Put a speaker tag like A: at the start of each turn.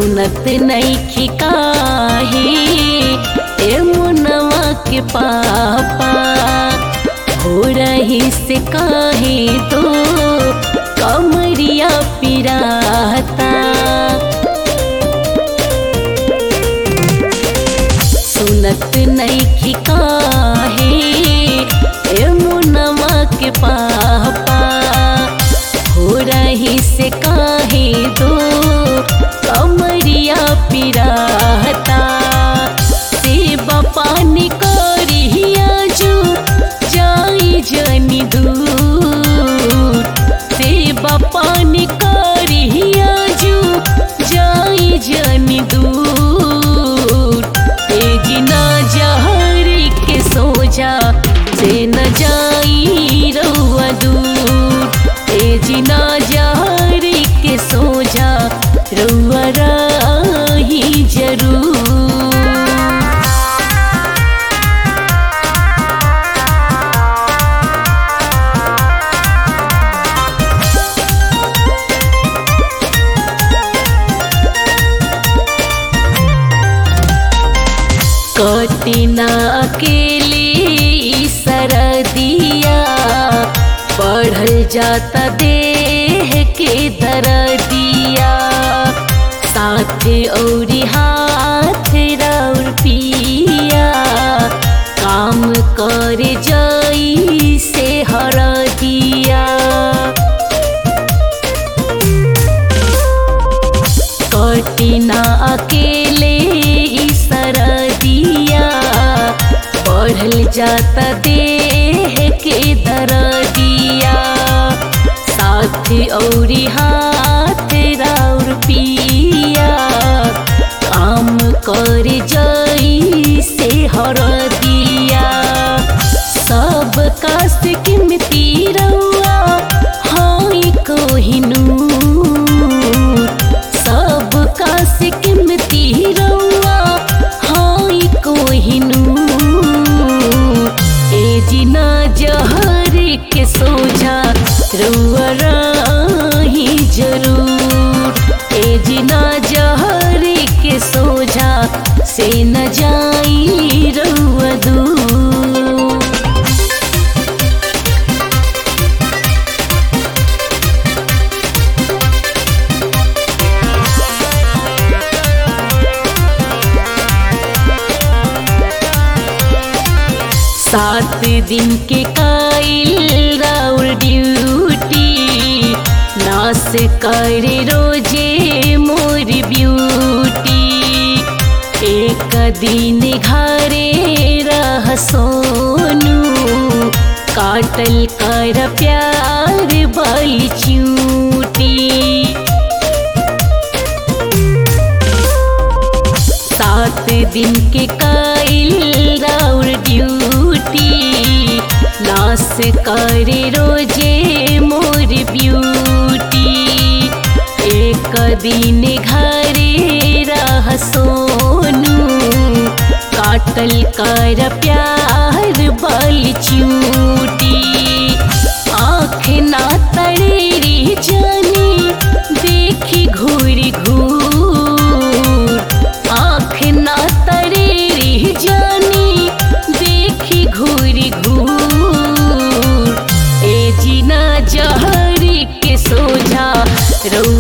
A: सुनत नइखी काहे ए मुनवा के पापा, हो रही से काहे तो कमरिया पिराता। सुनत नइखी काहे ए मुनवा के पापा, हो रही से काहे तो कमरिया पिराता। सेवा पानी करिया जो जाई जनी दूर, सेवा पानी करिया जो जाई जनी दूर। जिना जहर के सोजा से न जाई रउआ दूर, जिना जहर के सोजा रउआ रही जरूर। कटिना अकेले सरदिया, बढ़ल जाता देह के दरदिया। साथ औरी हाथ राउर पिया, काम कर जाई से हरदिया। कटिना अकेले सरदिया, बढ़ल जाता देह के दरदिया। साथ औरी हाथ राउर पिया, काम कर जाई से हरदिया। सब कास कीमती रउआ हाई कोहिनूर, सब कास कीमती रउआ हाई कोहिनूर। जिना जहर के सोझा रउआ रही जरूर, जिना जहर के सोझा से न जाई रउआ दूर। सात दिन के काइल राउर ड्यूटी, नास करे रोजे मोर ब्यूटी। एक दिन घरे रह सोनू, काटल कर प्यार बल चूटी। सात दिन के काइल राउर ड्यूटी, नास करे रोजे मोर ब्यूटी। एक दिन घरे रह सोनू, काटल कर प्यार बल चूटी। आँख ना तड़ेरी जानी देखी घूर घूर, आँख ना तड़ेरी जानी देखी घूर घूर। जिना जहर के सोझा रउआ